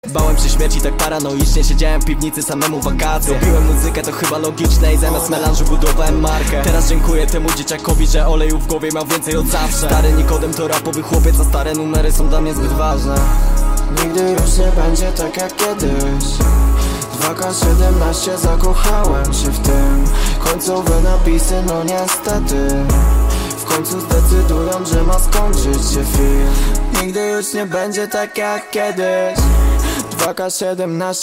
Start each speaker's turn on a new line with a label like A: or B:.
A: Bałem się śmierci tak paranoicznie, siedziałem w piwnicy samemu wakacje. Robiłem muzykę, to chyba logiczne i zamiast melanżu budowałem markę. Teraz dziękuję temu dzieciakowi, że oleju w głowie miał więcej od zawsze. Stary Nikodem to rapowy chłopiec, a stare numery są dla mnie zbyt ważne.
B: Nigdy już nie będzie tak jak kiedyś. 2K17 zakochałem się w tym. Końcowe napisy, no niestety w końcu zdecydują, że ma skończyć się film. Nigdy już nie będzie tak jak kiedyś. 2K17